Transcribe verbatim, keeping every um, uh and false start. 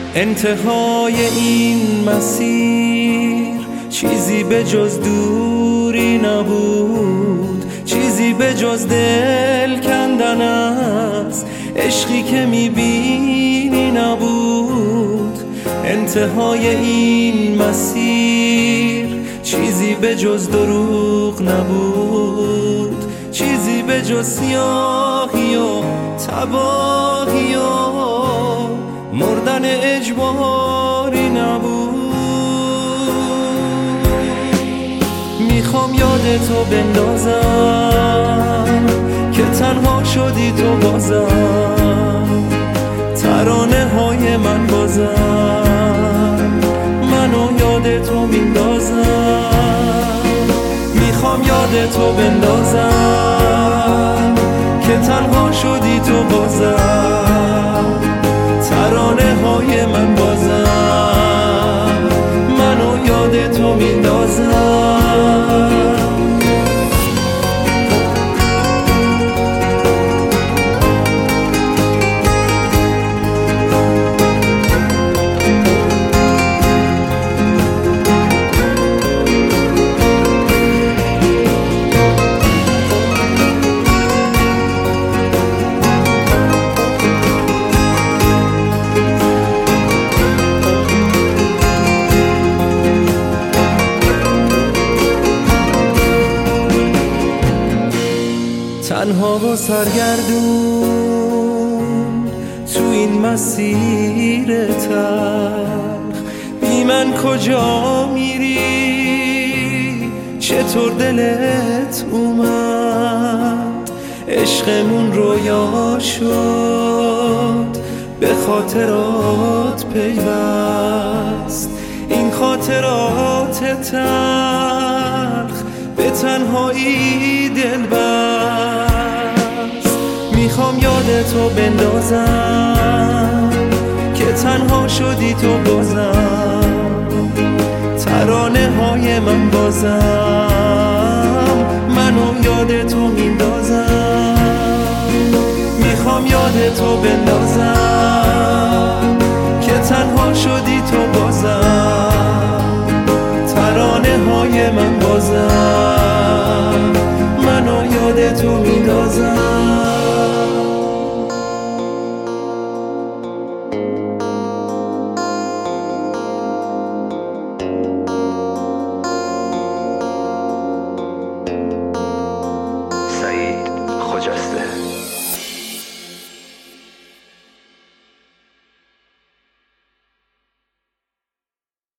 انتهای این مسیر چیزی به جز دوری نبود، چیزی به جز دل کندن است، عشقی که میبینی نبود. انتهای این مسیر چیزی به جز دروغ نبود، چیزی به جز سیاهی و تباهی و مردن اجباری نبود. میخوام یادتو بندازم که تنها شدی تو بازم، ترانه های من بازم منو یادتو میندازم. میخوام یادتو بندازم که تنها شدی تو بازم، ترانه های من بازم منو یادتو میندازم. تنها و سرگردون تو این مسیر تلخ، بی من کجا میری؟ چطور دلت اومد عشقمون رویا شد، به خاطرات پیوست این خاطرات تلخ، به تنهایی دل بست. میخوام یادتو بندازم که تنها شدی تو بازم، ترانه های من بازم منو یادتو میندازم. میخوام یادتو بندازم که تنها شدی تو بازم، ترانه های من بازم